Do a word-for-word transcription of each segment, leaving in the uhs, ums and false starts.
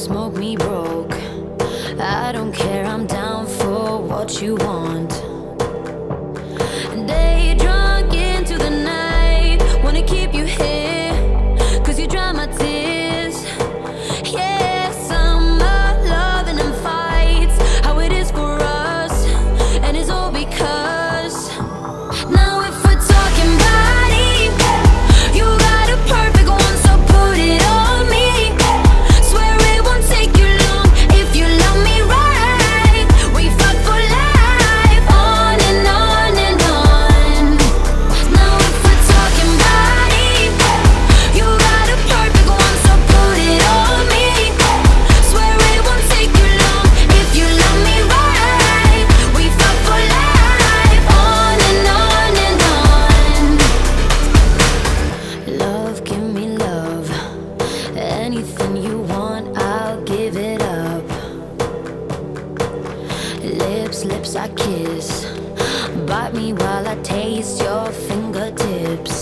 smoke me broke. I don't care, I'm down for what you want. Day drunk into the night, wanna keep you here, cause you dry my tears. Yeah, summer loving and fights, how it is for us, and it's all because now if we're talking body, you got a perfect one, so put it on me. Swear it won't take you long if you love me right. We fuck for life, on and on and on. Now if we're talking body, you got a perfect one, so put it on me. Swear it won't take you long if you love me right. We fuck for life, on and on and on. Love, give me love. Anything you want, I'll give it up. Lips, lips I kiss. Bite me while I taste your fingertips.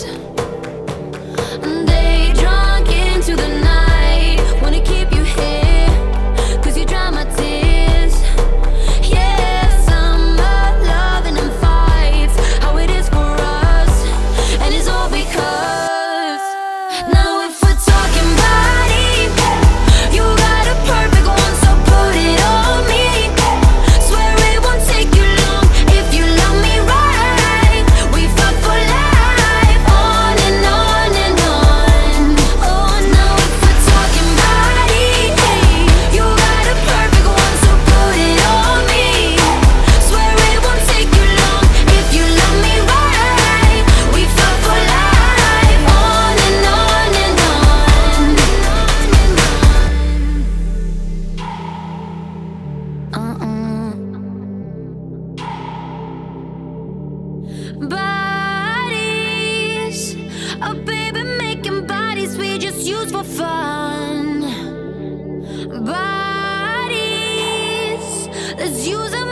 Day drunk into the night, wanna keep you here, cause you dry my tears. Yeah, summer loving and fights, how it is for us, and it's all because now if we're talking body, you got a perfect one, so put it on me. Swear it won't take you long if you love me right. We fuck for life, on and on and on. Oh, now if we're talking body, you got a perfect one, so put it on me. Swear it won't take you long if you love me right. We fuck for life, on and on and on. Uh-uh. Bodies, oh baby, making bodies we just use for fun. Bodies, let's use them